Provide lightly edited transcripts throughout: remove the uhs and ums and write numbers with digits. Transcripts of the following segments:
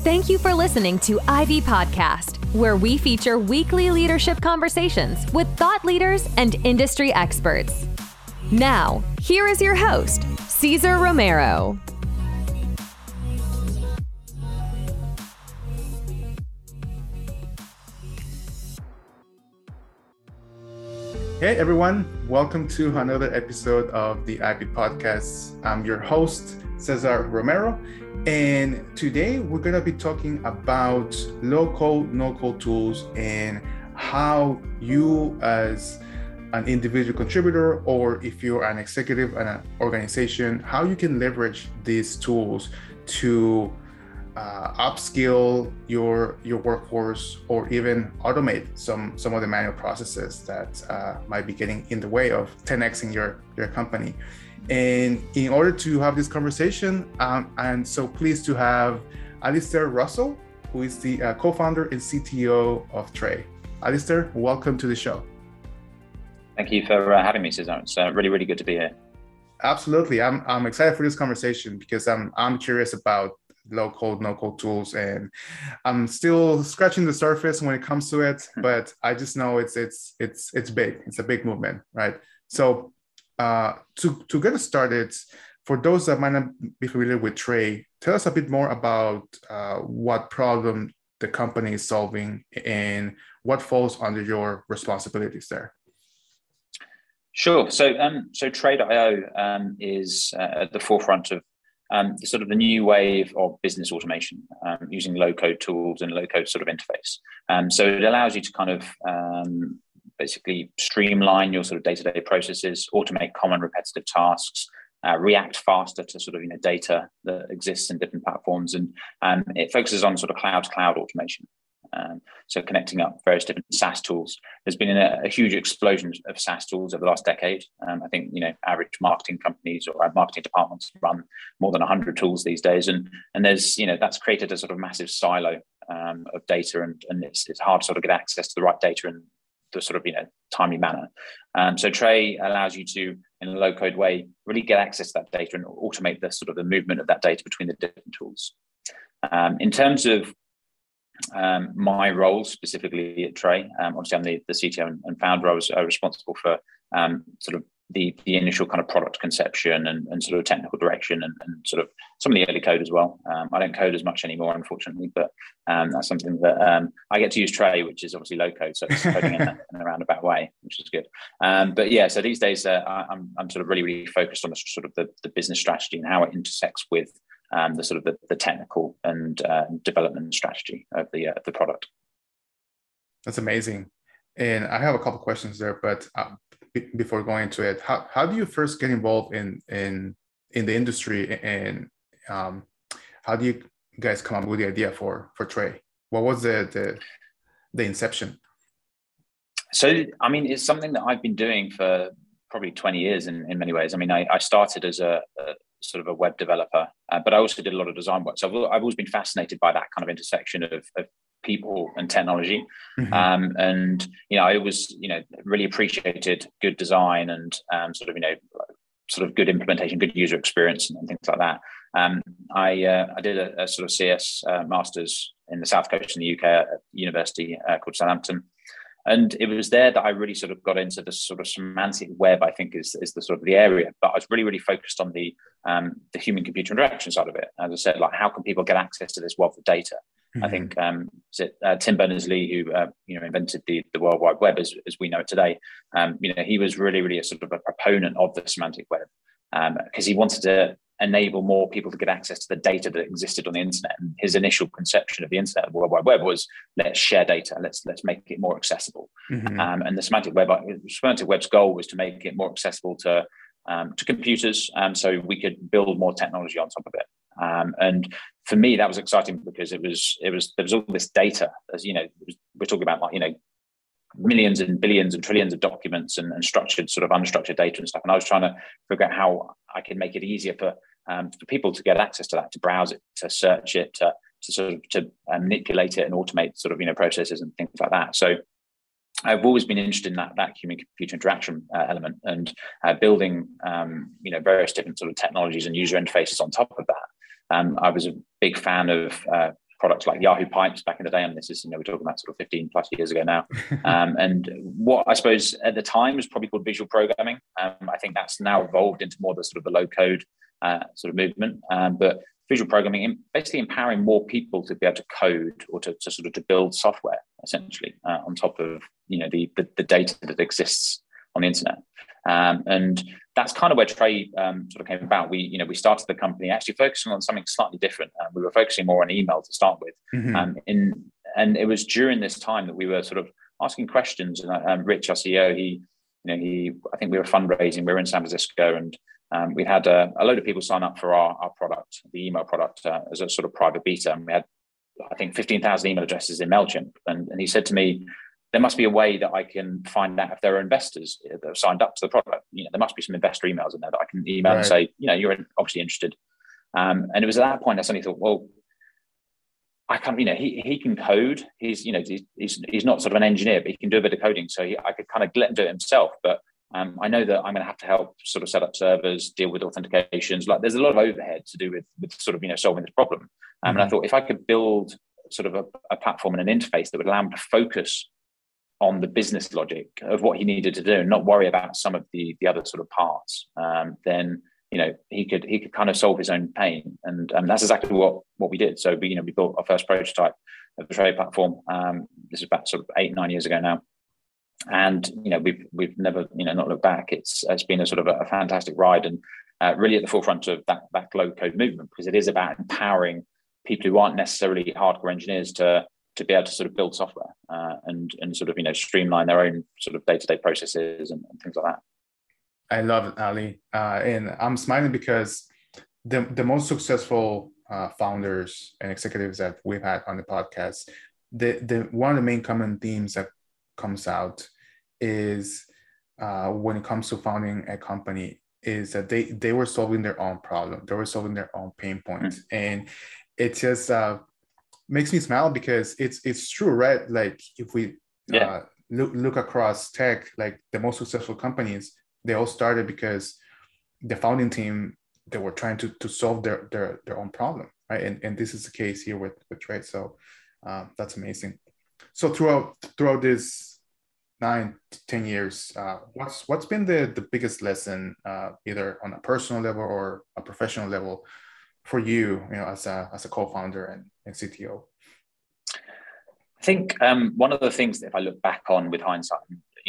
Thank you for listening to Ivy Podcast, where we feature weekly leadership conversations with thought leaders and industry experts. Now, here is your host, Cesar Romero. Hey everyone, welcome to another episode of the Ivy Podcast. I'm your host, Cesar Romero, and today we're going to be talking about low-code, no-code tools and how you as an individual contributor, or if you're an executive in an organization, how you can leverage these tools to upskill your workforce, or even automate some of the manual processes that might be getting in the way of 10xing your company. And in order to have this conversation, I'm so pleased to have Alistair Russell, who is the co-founder and CTO of Tray. Alistair, welcome to the show. Thank you for having me, Cesar. It's really, really good to be here. Absolutely. I'm excited for this conversation because I'm curious about low-code, no-code tools, and I'm still scratching the surface when it comes to it. But I just know it's big. It's a big movement, right? So to get us started, for those that might not be familiar with Tray, tell us a bit more about what problem the company is solving and what falls under your responsibilities there. Sure. So Tray.io is at the forefront of sort of the new wave of business automation using low-code tools and low-code sort of interface. So it allows you to kind of basically streamline your sort of day-to-day processes, automate common repetitive tasks, react faster to sort of data that exists in different platforms, and it focuses on sort of cloud-to-cloud automation. So connecting up various different SaaS tools. There's been a huge explosion of SaaS tools over the last decade. I think average marketing companies or marketing departments run more than 100 tools these days, and there's that's created a sort of massive silo of data, and it's hard to sort of get access to the right data in the sort of timely manner. So Tray allows you to, in a low-code way, really get access to that data and automate the sort of the movement of that data between the different tools. In terms of my role specifically at Tray, obviously I'm the CTO and founder. I was responsible for sort of the initial kind of product conception and sort of technical direction and sort of some of the early code as well. I don't code as much anymore, unfortunately, but that's something that I get to use Tray, which is obviously low code, so it's coding in a roundabout way, which is good. But yeah, so these days I'm sort of really, really focused on the sort of the business strategy and how it intersects with the sort of the technical and development strategy of the product. That's amazing. And I have a couple of questions there, but before going into it, how do you first get involved in the industry, and how do you guys come up with the idea for Tray? What was the inception? So, I mean, it's something that I've been doing for probably 20 years in many ways. I mean, I started as a sort of a web developer, but I also did a lot of design work. So I've always been fascinated by that kind of intersection of people and technology. Mm-hmm. And I always really appreciated good design and sort of good implementation, good user experience, and things like that. I did a sort of CS masters in the South Coast in the UK at a university called Southampton. And it was there that I really sort of got into the sort of semantic web, I think is the sort of the area. But I was really, really focused on the human computer interaction side of it. As I said, like, how can people get access to this wealth of data? Mm-hmm. I think Tim Berners-Lee, who invented the World Wide Web as we know it today. He was really, really a sort of a proponent of the semantic web because he wanted to enable more people to get access to the data that existed on the internet. And his initial conception of the internet, the World Wide Web, was let's share data, let's make it more accessible. Mm-hmm. And the semantic web's goal was to make it more accessible to computers, so we could build more technology on top of it. And for me, that was exciting because there was all this data, as we're talking about, like millions and billions and trillions of documents and structured, sort of unstructured data and stuff. And I was trying to figure out how I could make it easier for people to get access to that, to browse it, to search it, to manipulate it and automate sort of processes and things like that. So I've always been interested in that human computer interaction element, and building various different sort of technologies and user interfaces on top of that. I was a big fan of products like Yahoo Pipes back in the day. And this is, we're talking about sort of 15 plus years ago now. And what I suppose at the time was probably called visual programming. I think that's now evolved into more the sort of the low code sort of movement. But visual programming, basically empowering more people to be able to code or to sort of to build software, essentially, on top of, the data that exists on the internet. And that's kind of where Tray sort of came about. We started the company actually focusing on something slightly different. We were focusing more on email to start with. And it was during this time that we were sort of asking questions. And Rich, our CEO, I think we were fundraising. We were in San Francisco, and we had a load of people sign up for our product, the email product, as a sort of private beta. And we had, I think, 15,000 email addresses in MailChimp. And he said to me, there must be a way that I can find out if there are investors that have signed up to the product. There must be some investor emails in there that I can email and say, you're obviously interested. And it was at that point I suddenly thought, well, I can't, he can code. He's not sort of an engineer, but he can do a bit of coding. So I could kind of let him do it himself. But I know that I'm going to have to help sort of set up servers, deal with authentications. Like there's a lot of overhead to do with sort of, solving this problem. And I thought if I could build sort of a platform and an interface that would allow him to focus on the business logic of what he needed to do and not worry about some of the other sort of parts, then he could kind of solve his own pain, and that's exactly what we did. So we built our first prototype of the Tray platform. This is about sort of 8-9 years ago now, and we've never not looked back. It's been a sort of a fantastic ride, and really at the forefront of that low code movement, because it is about empowering people who aren't necessarily hardcore engineers to be able to sort of build software and sort of streamline their own sort of day-to-day processes and things like that. I love it, Ali. And I'm smiling because the most successful founders and executives that we've had on the podcast, the one of the main common themes that comes out is when it comes to founding a company is that they were solving their own problem. They were solving their own pain points. And it just makes me smile because it's true, right? Like if we look across tech, like the most successful companies, they all started because the founding team, they were trying to solve their own problem, right? And this is the case here with Tray. So that's amazing. So throughout this 9-10 years, what's been the biggest lesson, either on a personal level or a professional level, for you, as a co-founder and CTO? I think one of the things that if I look back on with hindsight,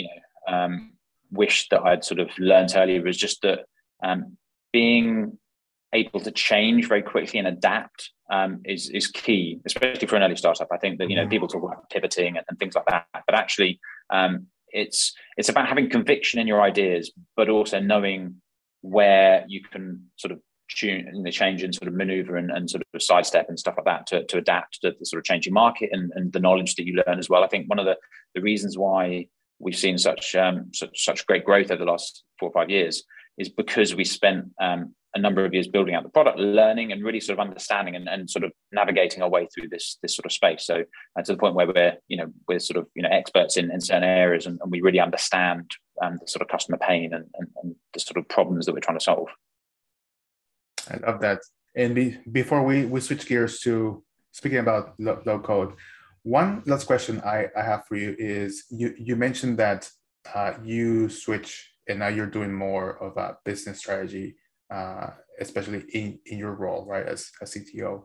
wish that I'd sort of learned earlier was just that being able to change very quickly and adapt is key, especially for an early startup. I think that people talk about pivoting and things like that, but actually it's about having conviction in your ideas, but also knowing where you can sort of change and sort of maneuver and sort of sidestep and stuff like that to adapt to the sort of changing market and the knowledge that you learn as well. I think one of the reasons why we've seen such great growth over the last 4 or 5 years is because we spent a number of years building out the product, learning and really sort of understanding and sort of navigating our way through this sort of space. So to the point where we're sort of experts in certain areas and we really understand the sort of customer pain and the sort of problems that we're trying to solve. I love that. And before we switch gears to speaking about low code, one last question I have for you is you mentioned that you switch and now you're doing more of a business strategy, especially in your role, right, as a CTO.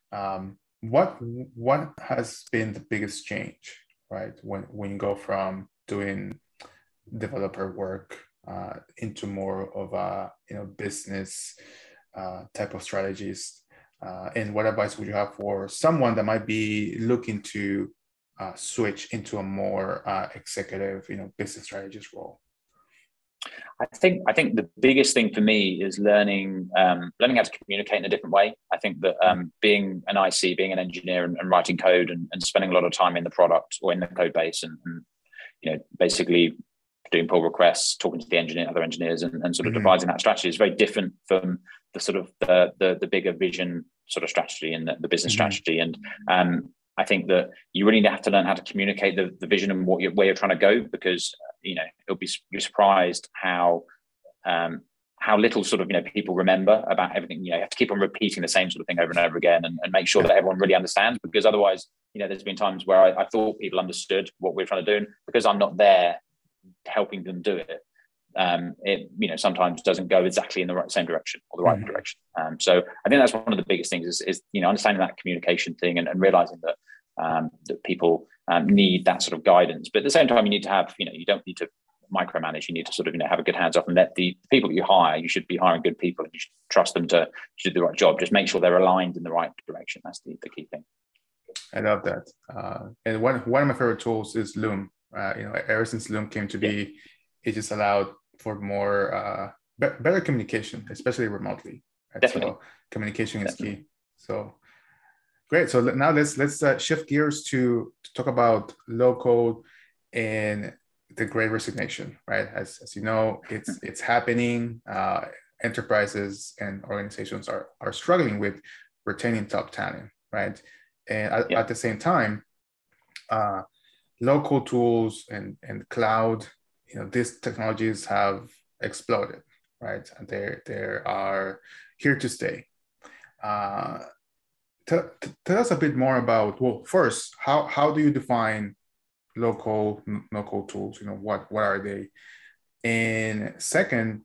What has been the biggest change, right, when you go from doing developer work into more of a business type of strategies, and what advice would you have for someone that might be looking to switch into a more executive, business strategist role? I think the biggest thing for me is learning how to communicate in a different way. I think that being an IC, being an engineer and writing code and spending a lot of time in the product or in the code base and basically doing pull requests, talking to the other engineers and sort of devising that strategy is very different from the sort of the bigger vision sort of strategy and the business strategy. And I think that you really have to learn how to communicate the vision and where you're trying to go, because you'll be surprised how how little sort of, people remember about everything. You have to keep on repeating the same sort of thing over and over again, and make sure that everyone really understands, because otherwise, there's been times where I thought people understood what we're trying to do, and because I'm not there helping them do it, it sometimes doesn't go exactly in the same direction or the right direction. So I think that's one of the biggest things is understanding that communication thing, and realizing that that people need that sort of guidance. But at the same time, you need to have, you don't need to micromanage. You need to sort of, have a good hands off, and let the people that you hire, you should be hiring good people, and you should trust them to do the right job. Just make sure they're aligned in the right direction. That's the key thing. I love that. And one of my favorite tools is Loom. Ever since Loom came to be, it just allowed for more better communication, especially remotely. Right? Definitely. So communication is key. So great. So now let's shift gears to talk about low code and the Great Resignation. Right, as you know, it's happening. Enterprises and organizations are struggling with retaining top talent. Right, and at the same time, low code tools and cloud, these technologies have exploded. Right, and they are here to stay. Tell us a bit more about, well, first, how do you define low-code, no-code tools? What are they? And second,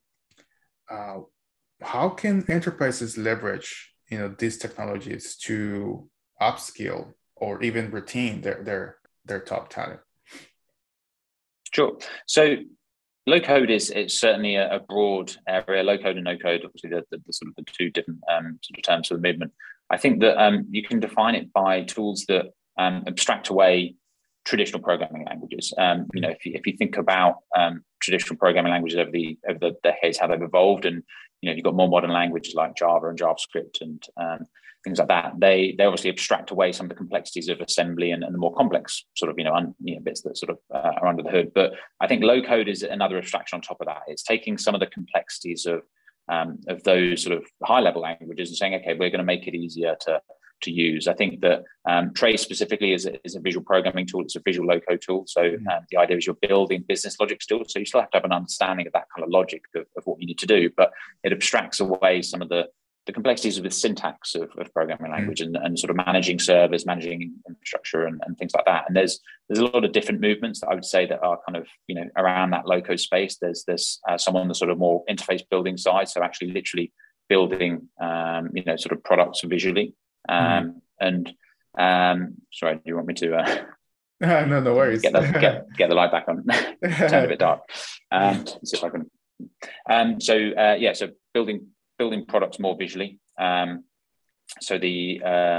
how can enterprises leverage, these technologies to upskill or even retain their top talent? Sure. So low code is certainly a broad area. Low code and no code, obviously, the sort of the two different sort of terms of the movement. I think that you can define it by tools that abstract away traditional programming languages. If you think about traditional programming languages over the decades, how they've evolved, and you've got more modern languages like Java and JavaScript and things like that. They obviously abstract away some of the complexities of assembly and the more complex sort of bits that sort of are under the hood. But I think low code is another abstraction on top of that. It's taking some of the complexities of those sort of high level languages and saying, okay, we're going to make it easier to use. I think that Trace specifically is a visual programming tool. It's a visual low code tool. So the idea is you're building business logic still. So you still have to have an understanding of that kind of logic of what you need to do, but it abstracts away some of the complexities of the syntax of programming language and sort of managing servers, managing infrastructure and things like that. And there's a lot of different movements that I would say that are kind of, around that low code space. There's some on the sort of more interface building side. So actually literally building, sort of products visually. Sorry, do you want me to no worries. Get the light back on. Turn a bit dark. See if I can. So building products more visually. So the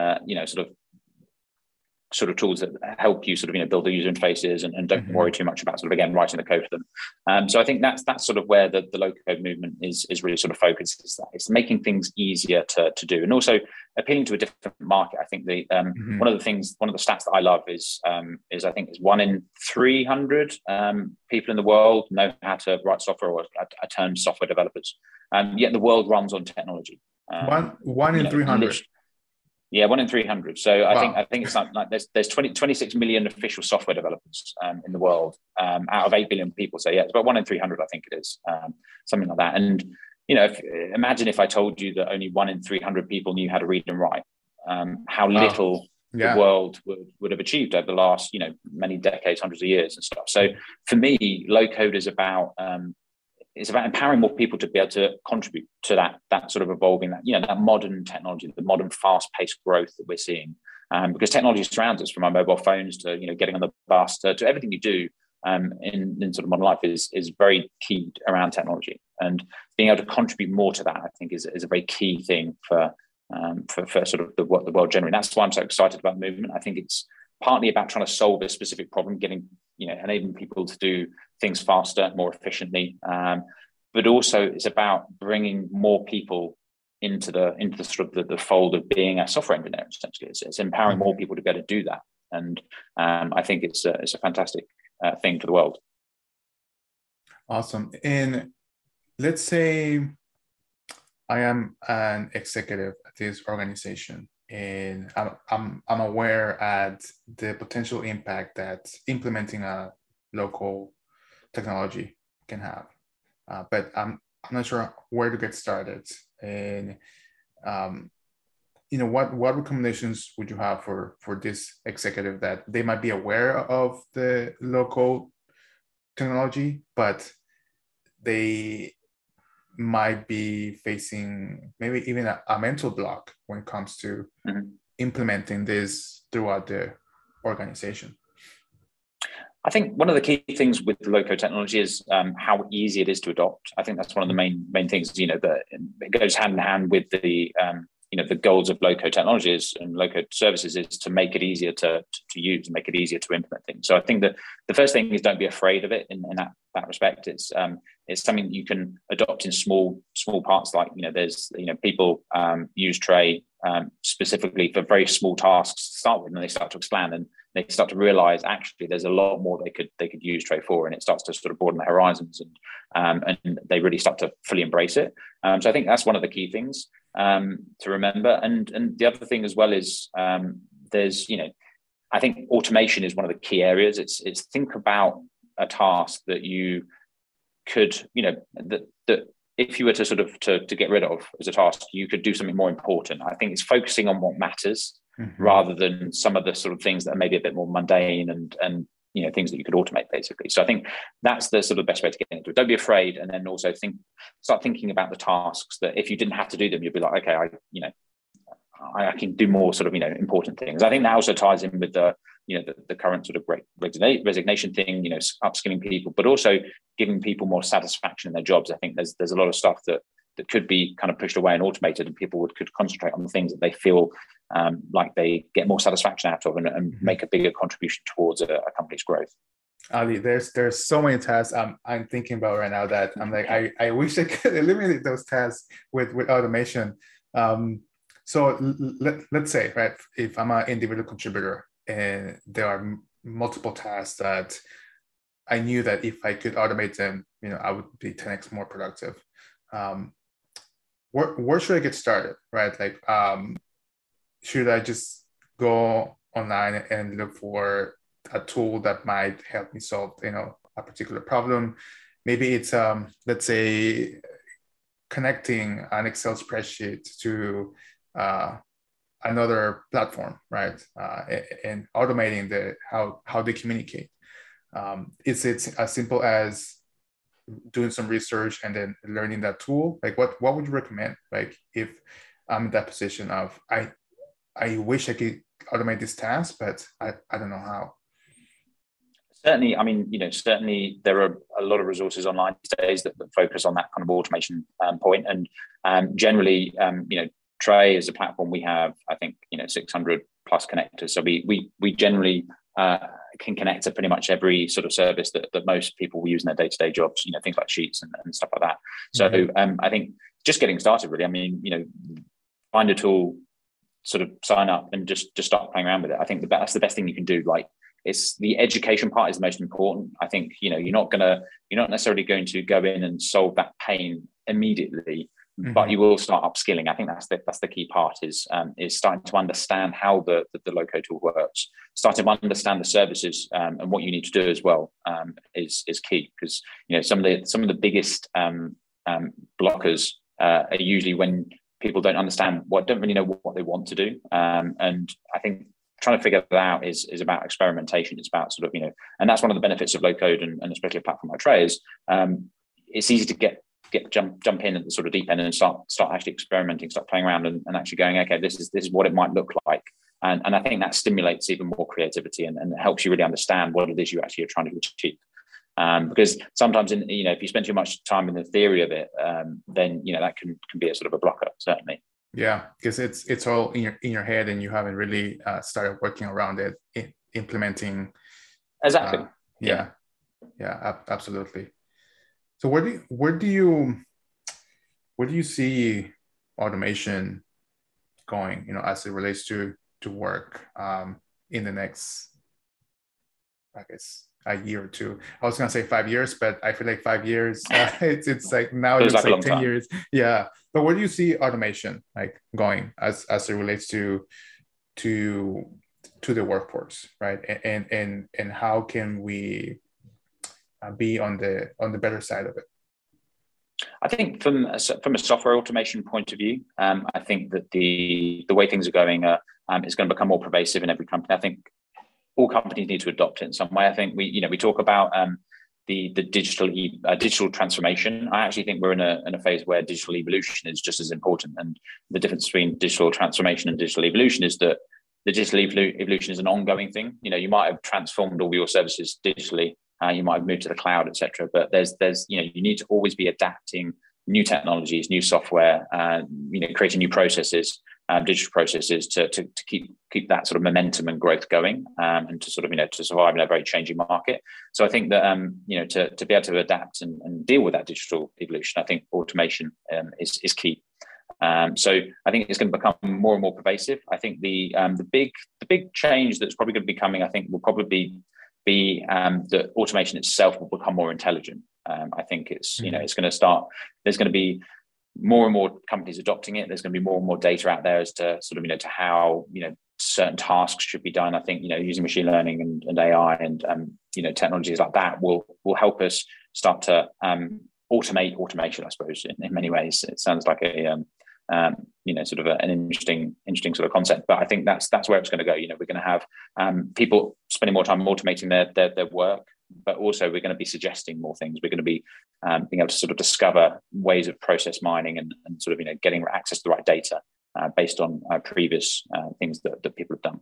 sort of tools that help you sort of build the user interfaces and don't worry too much about sort of, again, writing the code for them. So I think that's sort of where the low code movement is really sort of focused. It's making things easier to do, and also appealing to a different market. I think one of the stats that I love is I think it's 1 in 300 people in the world know how to write software, or are termed software developers. Yet the world runs on technology. One in 300. Yeah, 1 in 300. So wow. I think it's like there's 26 million official software developers in the world out of 8 billion people. So yeah, it's about 1 in 300, I think it is, something like that. And imagine if I told you that only 1 in 300 people knew how to read and write, how little the world would have achieved over the last many decades, hundreds of years and stuff. So for me, low code is about it's about empowering more people to be able to contribute to that sort of evolving, that modern technology, the modern fast-paced growth that we're seeing. Because technology surrounds us, from our mobile phones to getting on the bus to everything you do in sort of modern life is very key around technology. And being able to contribute more to that, I think, is a very key thing for sort of the world generally. And that's why I'm so excited about the movement. I think it's partly about trying to solve a specific problem, enabling people to do things faster, more efficiently, but also it's about bringing more people into the sort of the fold of being a software engineer. Essentially, it's empowering more people to be able to do that, and I think it's a fantastic thing for the world. Awesome. And let's say I am an executive at this organization, and I'm aware at the potential impact that implementing a local technology can have, but I'm not sure where to get started. And what recommendations would you have for this executive that they might be aware of the low-code technology, but they might be facing maybe even a mental block when it comes to implementing this throughout the organization? I think one of the key things with the low-code technology is how easy it is to adopt. I think that's one of the main things. That it goes hand in hand with the the goals of low-code technologies and low-code services is to make it easier to use, make it easier to implement things. So I think that the first thing is don't be afraid of it in that respect. It's something that you can adopt in small parts. Like there's people use Tray specifically for very small tasks to start with, and they start to expand and they start to realize actually there's a lot more they could use Tray for, and it starts to sort of broaden the horizons, and they really start to fully embrace it. So I think that's one of the key things to remember. And the other thing as well is there's I think automation is one of the key areas. It's think about a task that you could that if you were to sort of to get rid of as a task, you could do something more important. I think it's focusing on what matters rather than some of the sort of things that are maybe a bit more mundane and things that you could automate, basically. So I think that's the sort of best way to get into it. Don't be afraid, and then also start thinking about the tasks that if you didn't have to do them, you'd be like, okay, I can do more sort of important things. I think that also ties in with the current sort of great resignation thing, upskilling people, but also giving people more satisfaction in their jobs. I think there's a lot of stuff that could be kind of pushed away and automated, and people could concentrate on the things that they feel like they get more satisfaction out of and make a bigger contribution towards a company's growth. Ali, there's so many tasks I'm thinking about right now that I'm like, I wish I could eliminate those tasks with automation. So let's say, right, if I'm an individual contributor and there are multiple tasks that I knew that if I could automate them, I would be 10x more productive. Where should I get started, right? Like, should I just go online and look for a tool that might help me solve, a particular problem? Maybe it's, let's say, connecting an Excel spreadsheet to another platform, right? And automating how they communicate. It's as simple as doing some research and then learning that tool. Like what would you recommend? Like if I'm in that position of I wish I could automate this task, but I don't know how. Certainly, I mean, certainly there are a lot of resources online these days that focus on that kind of automation point. And generally, Tray is a platform. We have, I think, 600 plus connectors. So we generally can connect to pretty much every sort of service that most people will use in their day-to-day jobs, things like Sheets and stuff like that. So I think just getting started, really. I mean, find a tool, sort of sign up and just start playing around with it. I think that's the best thing you can do. Like, it's the education part is the most important. I think, you're not necessarily going to go in and solve that pain immediately, but you will start upskilling. I think that's the key part is starting to understand how the low-code tool works, starting to understand the services and what you need to do as well is key, because some of the biggest blockers are usually when people don't really know what they want to do, and I think trying to figure that out is about experimentation. It's about sort of and that's one of the benefits of low-code and especially a platform like Tray is it's easy to jump in at the sort of deep end and start actually experimenting, start playing around and actually going, okay, this is what it might look like. And I think that stimulates even more creativity and helps you really understand what it is you actually are trying to achieve. Because sometimes if you spend too much time in the theory of it, then that can be a sort of a blocker, certainly. Yeah, because it's all in your head and you haven't really started working around it, implementing. Exactly. Yeah, absolutely. So where do you see automation going, as it relates to work in the next, I guess, a year or two? I was gonna say 5 years, but I feel like 5 years it's like now it's like 10 years. Yeah, but where do you see automation like going as it relates to the workforce, right? And how can we be on the better side of it? I think from a software automation point of view, I think that the way things are going is going to become more pervasive in every company. I think all companies need to adopt it in some way. I think we talk about the digital transformation. I actually think we're in a phase where digital evolution is just as important. And the difference between digital transformation and digital evolution is that the digital evolution is an ongoing thing. You might have transformed all your services digitally. You might have moved to the cloud, etc. But there's you need to always be adapting new technologies, new software, creating new processes, digital processes to keep that sort of momentum and growth going, and to sort of to survive in a very changing market. So I think that to be able to adapt and deal with that digital evolution, I think automation is key. So I think it's going to become more and more pervasive. I think the big change that's probably going to be coming, I think, will probably be that automation itself will become more intelligent. I think it's it's going to start. There's going to be more and more companies adopting it. There's going to be more and more data out there as to sort of to how certain tasks should be done. I think using machine learning and AI and technologies like that will help us start to automate automation. I suppose in many ways it sounds like a sort of an interesting sort of concept, but I think that's where it's going to go. We're going to have people spending more time automating their work, but also we're going to be suggesting more things. We're going to be being able to sort of discover ways of process mining and sort of getting access to the right data based on previous things that people have done.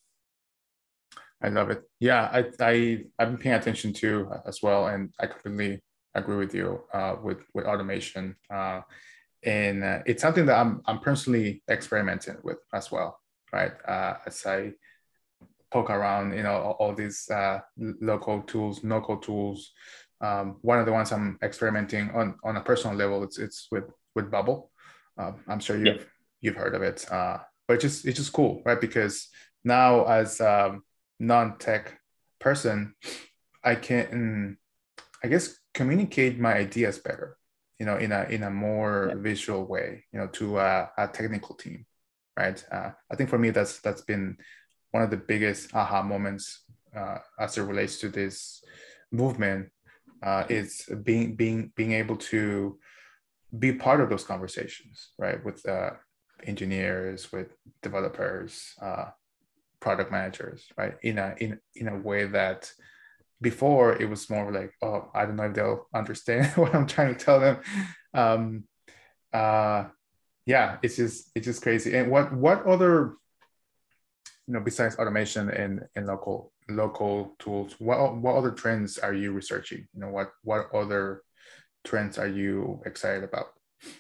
I love it. Yeah, I've been paying attention to as well, and I completely agree with you with automation. And it's something that I'm personally experimenting with as well, right? As I poke around, all these low-code tools, no-code tools. One of the ones I'm experimenting on a personal level, it's with Bubble. I'm sure you've heard of it, but it's just cool, right? Because now as a non-tech person, I can, I guess, communicate my ideas better. In a more visual way, to a technical team, right? I think for me that's been one of the biggest aha moments as it relates to this movement, is being able to be part of those conversations, right? With engineers, with developers, product managers, right? In a way that before it was more like, oh, I don't know if they'll understand what I'm trying to tell them. It's just crazy. And what other, besides automation and local tools, what other trends are you researching? What other trends are you excited about?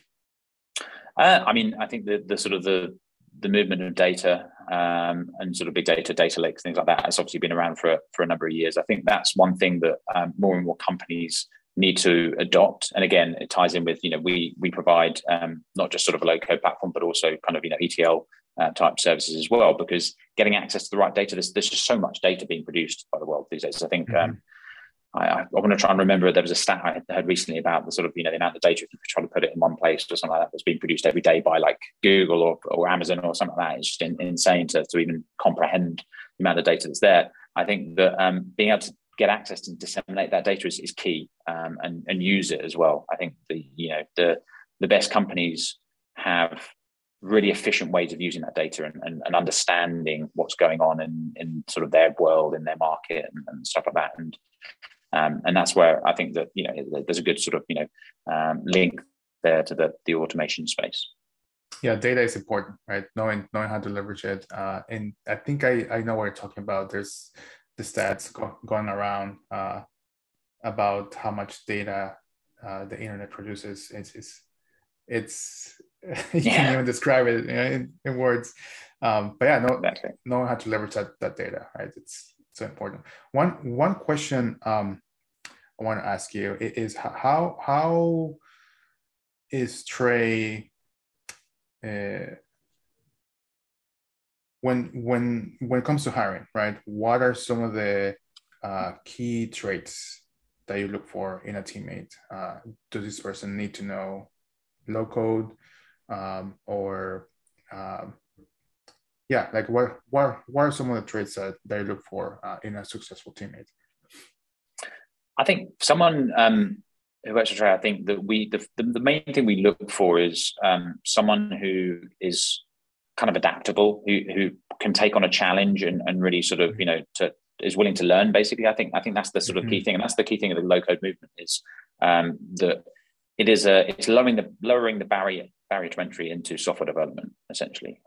I think the sort of the movement of data and sort of big data lakes, things like that, has obviously been around for a number of years. I think that's one thing that more and more companies need to adopt. And again, it ties in with, we provide not just sort of a low-code platform, but also kind of, ETL type services as well, because getting access to the right data, there's just so much data being produced by the world these days. I think I want to try and remember, there was a stat I heard recently about the sort of, the amount of data, if you try to put it in one place or something like that, that's being produced every day by like Google or Amazon or something like that. It's just insane to even comprehend the amount of data that's there. I think that being able to get access and disseminate that data is key, and use it as well. I think the best companies have really efficient ways of using that data and understanding what's going on in sort of their world, in their market and stuff like that. And that's where I think that there's a good sort of link there to the automation space. Yeah, data is important, right? Knowing how to leverage it. And I think I know what you're talking about. There's the stats going around about how much data the internet produces. It's you can't even describe it in words. But yeah, knowing how to leverage that data, right? It's so important. One question I want to ask you is how is Trey when it comes to hiring, right? What are some of the key traits that you look for in a teammate? Does this person need to know low code, or like what are some of the traits that you look for in a successful teammate? I think someone who works for Trey, I think that the main thing we look for is someone who is kind of adaptable, who can take on a challenge and really sort of, is willing to learn. Basically, I think that's the sort of key thing, and that's the key thing of the low code movement is that it's lowering the barrier to entry into software development, essentially.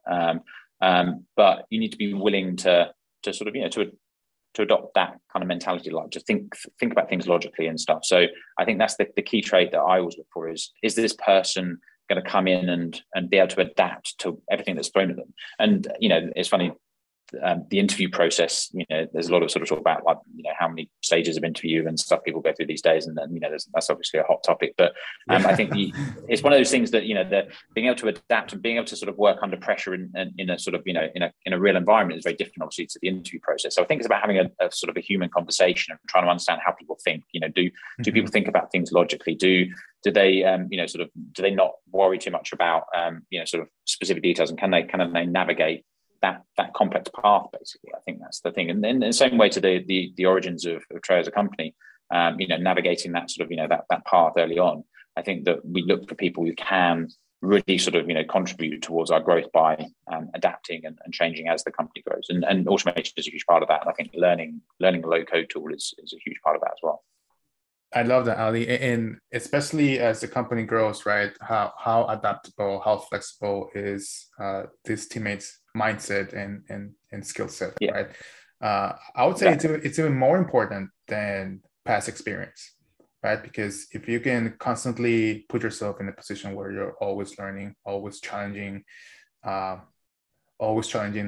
But you need to be willing to sort of, to adopt that kind of mentality, like to think about things logically and stuff. So I think that's the key trait that I always look for is this person going to come in and be able to adapt to everything that's thrown at them? And, it's funny, the interview process, there's a lot of sort of talk about like, how many stages of interview and stuff people go through these days. And then, that's obviously a hot topic, but I think it's one of those things that, that being able to adapt and being able to sort of work under pressure in a sort of, in a real environment is very different, obviously, to the interview process. So I think it's about having a sort of a human conversation and trying to understand how people think. Do people think about things logically? Do they, do they not worry too much about, sort of specific details, and can they navigate that complex path? Basically, I think that's the thing. And in the same way to the origins of Trey as a company, navigating that sort of, that path early on, I think that we look for people who can really sort of, contribute towards our growth by adapting and changing as the company grows. And automation is a huge part of that. And I think learning a low code tool is a huge part of that as well. I love that, Ali, and especially as the company grows, right? How adaptable, how flexible is this teammates' mindset and skill set, right? I would say it's even more important than past experience, right? Because if you can constantly put yourself in a position where you're always learning, always challenging, we always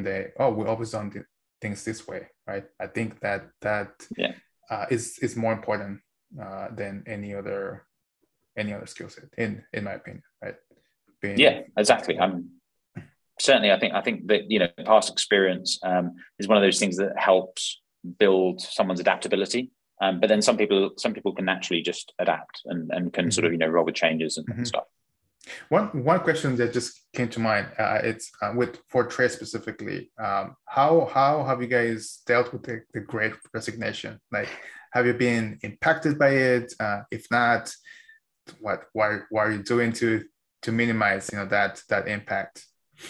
done things this way, right? I think that is more important than any other skill set, in my opinion, right? Exactly. Certainly, I think that past experience is one of those things that helps build someone's adaptability. But then some people can naturally just adapt and can sort of roll with changes and stuff. One question that just came to mind, it's for Trey specifically. How have you guys dealt with the Great Resignation? Like, have you been impacted by it? If not, what are you doing to minimize that impact?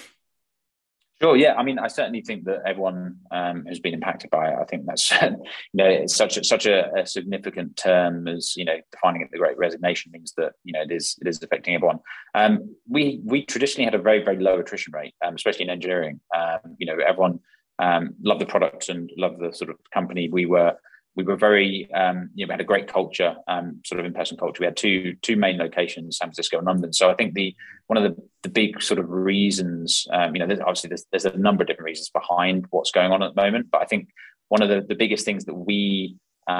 Sure. Yeah. I mean, I certainly think that everyone has been impacted by it. I think that's it's such a significant term as defining it. The Great Resignation means that it is affecting everyone. We traditionally had a very, very low attrition rate, especially in engineering. Everyone loved the product and loved the sort of company. We were very, we had a great culture, sort of in-person culture. We had two main locations, San Francisco and London. So I think one of the big sort of reasons, there's a number of different reasons behind what's going on at the moment. But I think one of the biggest things that we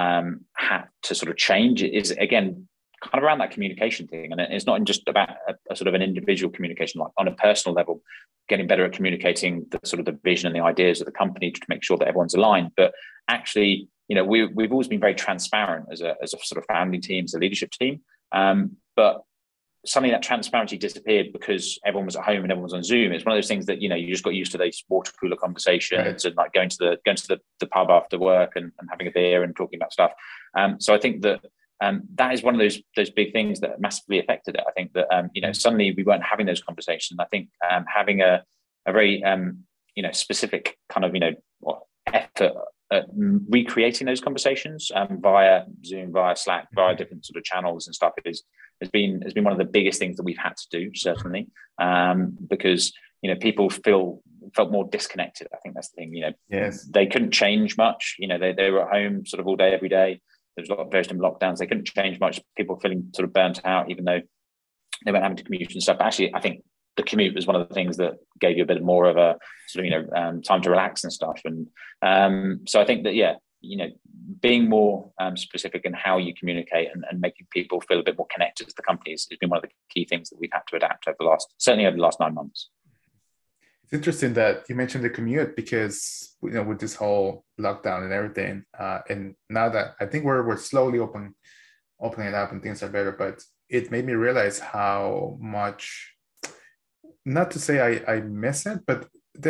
had to sort of change is, again, kind of around that communication thing. And it's not just about a sort of an individual communication, like on a personal level, getting better at communicating the sort of the vision and the ideas of the company to make sure that everyone's aligned. But actually, we've always been very transparent as a sort of founding team, as a leadership team. But suddenly that transparency disappeared because everyone was at home and everyone was on Zoom. It's one of those things that, you just got used to these water cooler conversations, and like going to the pub after work and having a beer and talking about stuff. So I think that that is one of those big things that massively affected it. I think that, suddenly we weren't having those conversations. I think having a very, specific kind of, effort at recreating those conversations via Zoom, via Slack, via different sort of channels and stuff has been one of the biggest things that we've had to do, certainly, because people felt more disconnected. I think that's the thing. Yes, they couldn't change much. They were at home sort of all day, every day. There was a lot of various lockdowns. They couldn't change much. People feeling sort of burnt out, even though they weren't having to commute and stuff. But actually, I think the commute was one of the things that gave you a bit more of a sort of, time to relax and stuff. And so I think that, being more specific in how you communicate and making people feel a bit more connected to the companies has been one of the key things that we've had to adapt over the last 9 months. It's interesting that you mentioned the commute because, with this whole lockdown and everything, and now that I think we're slowly opening it up and things are better, but it made me realize how much, not to say I miss it, but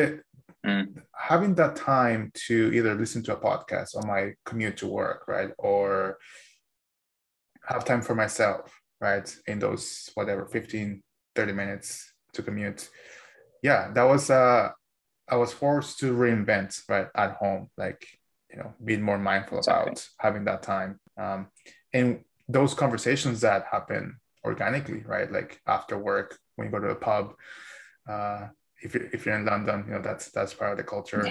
having that time to either listen to a podcast on my commute to work, right? Or have time for myself, right? In those, whatever, 15, 30 minutes to commute. Yeah, that was, I was forced to reinvent, right, at home, like, being more mindful about having that time. And those conversations that happen organically, right? Like after work, when you go to a pub, if you're in London, that's part of the culture.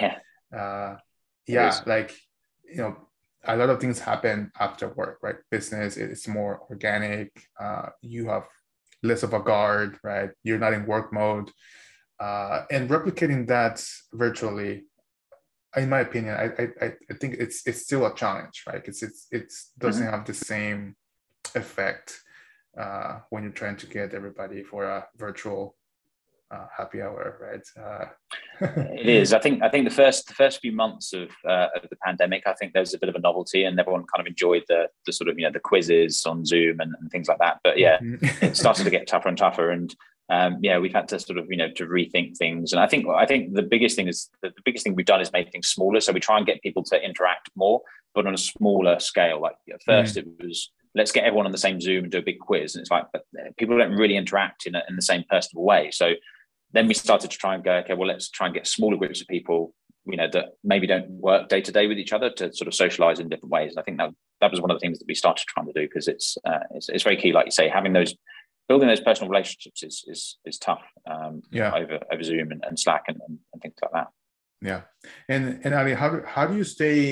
Like, a lot of things happen after work, right? Business, it's more organic. You have less of a guard, right? You're not in work mode. And replicating that virtually, in my opinion, I think it's still a challenge, right? It doesn't have the same effect when you're trying to get everybody for a virtual happy hour, right? It is. I think the first few months of the pandemic, I think there was a bit of a novelty, and everyone kind of enjoyed the sort of the quizzes on Zoom and things like that. But it started to get tougher and tougher, and we've had to sort of to rethink things. And I think the biggest thing we've done is make things smaller. So we try and get people to interact more, but on a smaller scale. Like at first, it was, let's get everyone on the same Zoom and do a big quiz, and it's like, but people don't really interact in the same personal way. So then we started to try and go, okay, well, let's try and get smaller groups of people, that maybe don't work day to day with each other, to sort of socialize in different ways. And I think that was one of the things that we started trying to do, because it's very key, like you say, building those personal relationships is tough over Zoom and Slack and things like that. Yeah. And Ali, how do you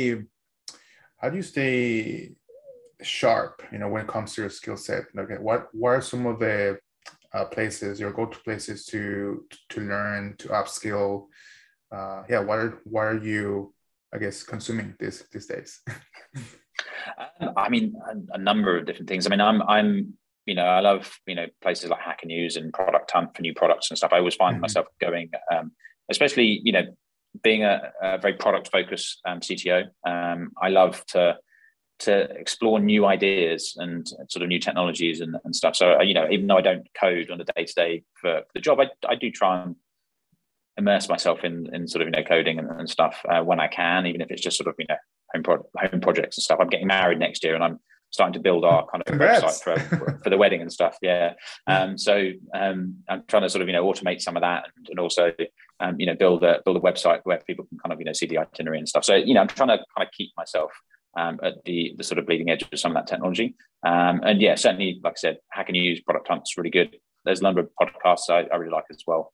stay sharp, when it comes to your skill set? Okay, what are some of the places, your go-to places to learn, to upskill? What are you, I guess, consuming these days? I mean, a number of different things. I mean, I'm I love places like Hacker News and Product Hunt for new products and stuff. I always find myself going, especially being a very product focused CTO. I love to explore new ideas and sort of new technologies and stuff. So, even though I don't code on a day-to-day for the job, I do try and immerse myself in sort of, coding and stuff when I can, even if it's just sort of, home projects and stuff. I'm getting married next year, and I'm starting to build our kind of website for the wedding and stuff. Yeah. So I'm trying to sort of, automate some of that, and also, build a website where people can kind of, see the itinerary and stuff. So, I'm trying to kind of keep myself at the sort of bleeding edge of some of that technology. And certainly, like I said, Hacker News, Product Hunt's really good. There's a number of podcasts I really like as well.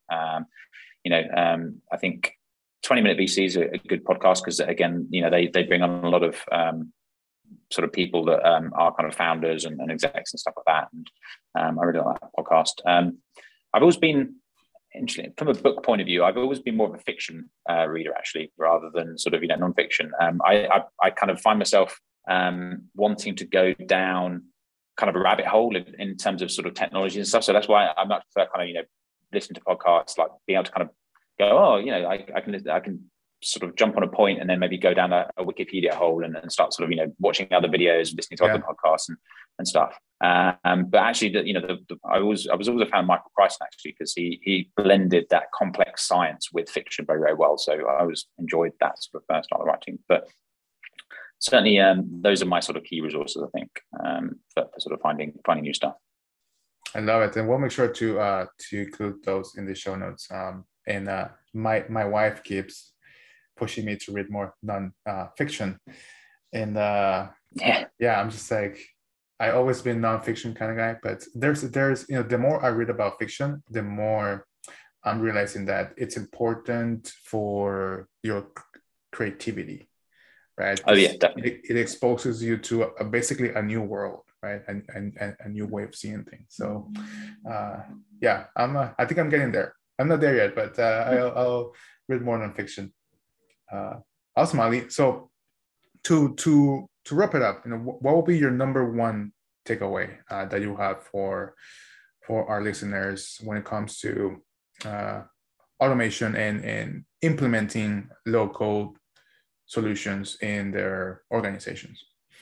I think 20 Minute VC is a good podcast, because again, they bring on a lot of sort of people that are kind of founders and execs and stuff like that. And I really like that podcast. I've always been, from a book point of view, I've always been more of a fiction reader, actually, rather than sort of non-fiction. I kind of find myself wanting to go down kind of a rabbit hole in terms of sort of technology and stuff. So that's why I much prefer kind of listen to podcasts, like being able to kind of go, I can sort of jump on a point and then maybe go down a Wikipedia hole and start sort of watching other videos, listening to other podcasts and stuff. But actually, I was always a fan of Michael Crichton, actually, because he blended that complex science with fiction very, very well. So I always enjoyed that sort of style of writing. But certainly, those are my sort of key resources, I think, for sort of finding new stuff. I love it, and we'll make sure to include those in the show notes. And my wife keeps pushing me to read more non-fiction, and I'm just like, I always been non-fiction kind of guy, but there's the more I read about fiction, the more I'm realizing that it's important for your creativity, right? Oh yeah, definitely. It exposes you to basically a new world, right? And a new way of seeing things. So I think I'm getting there. I'm not there yet, but I'll read more non-fiction. Awesome, Ali. So to wrap it up, what will be your number one takeaway that you have for our listeners when it comes to automation and implementing low-code solutions in their organizations?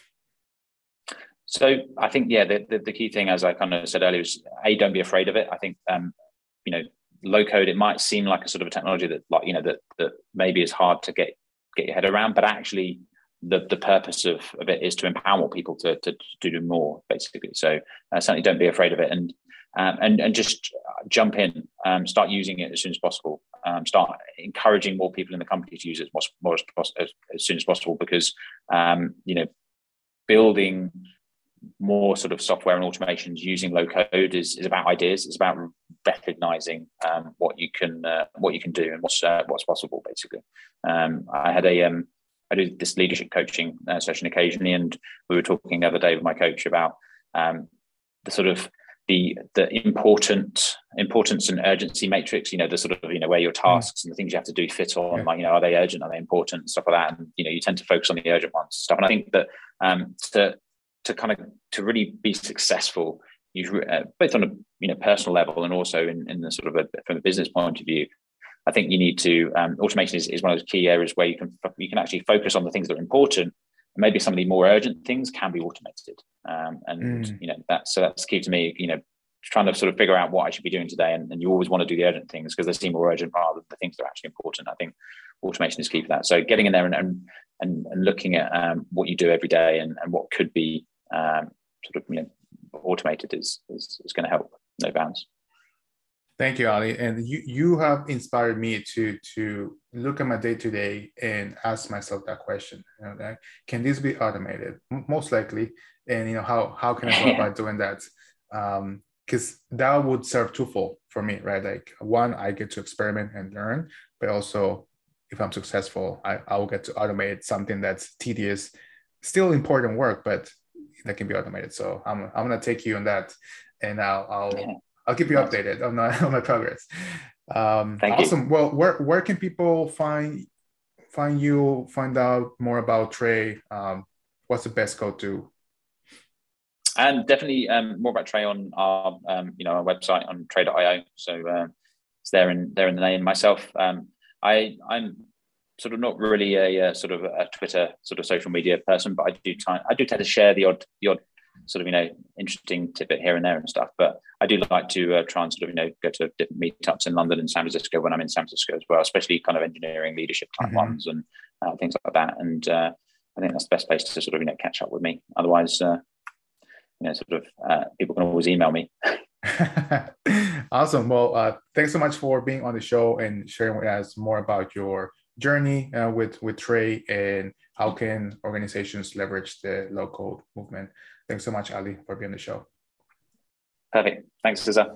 So I think, the key thing, as I kind of said earlier, is don't be afraid of it. I think, low code, it might seem like a sort of a technology that maybe is hard to get your head around, but actually the purpose of it is to empower more people to do more, basically. So certainly don't be afraid of it, and just jump in, start using it as soon as possible. Start encouraging more people in the company to use it as soon as possible, because building more sort of software and automations using low code is about ideas. It's about recognizing what you can do and what's possible, basically. I do this leadership coaching session occasionally, and we were talking the other day with my coach about the sort of the importance and urgency matrix. The sort of where your tasks and the things you have to do fit on, like are they urgent, are they important, and stuff like that. And you tend to focus on the urgent ones and stuff. And I think that to really be successful, you both on a personal level and also in the sort of from a business point of view, I think you need to automation is one of those key areas where you can actually focus on the things that are important, and maybe some of the more urgent things can be automated. That's key to me. Trying to sort of figure out what I should be doing today, and you always want to do the urgent things because they seem more urgent rather than the things that are actually important. I think automation is key for that. So getting in there and looking at what you do every day and what could be automated is going to help, no bounds. Thank you, Ali. And you have inspired me to look at my day-to-day and ask myself that question. Can this be automated? Most likely. And how can I go about doing that? Because that would serve twofold for me, right? Like one, I get to experiment and learn, but also if I'm successful, I will get to automate something that's tedious, still important work, but that can be automated. So I'm gonna take you on that, and I'll keep you updated on my progress. Awesome. You. Well, where can people find you, find out more about Trey? What's the best go-to? And definitely more about Trey on our our website on Trey.io. So it's there in the name. Myself, I'm sort of not really a sort of a Twitter sort of social media person, but I do tend to share the odd sort of interesting tidbit here and there and stuff. But I do like to try and sort of go to different meetups in London and San Francisco when I'm in San Francisco as well, especially kind of engineering leadership type ones and things like that. And I think that's the best place to sort of catch up with me. Otherwise, people can always email me. Awesome. Well, thanks so much for being on the show and sharing with us more about your journey with Trey and how can organizations leverage the low-code movement. Thanks so much, Ali, for being on the show. Perfect. Thanks, Cesar.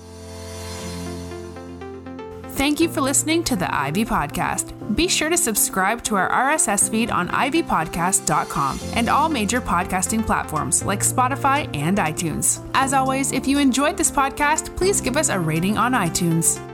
Thank you for listening to the Ivy Podcast. Be sure to subscribe to our RSS feed on ivypodcast.com and all major podcasting platforms like Spotify and iTunes. As always, if you enjoyed this podcast, please give us a rating on iTunes.